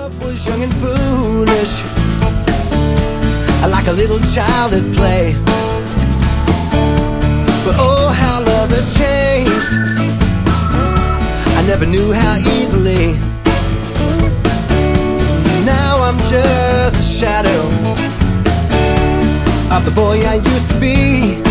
love was young and foolish, like a little child at play. But oh, how love has changed. I never knew how easily. Now I'm just a shadow of the boy I used to be.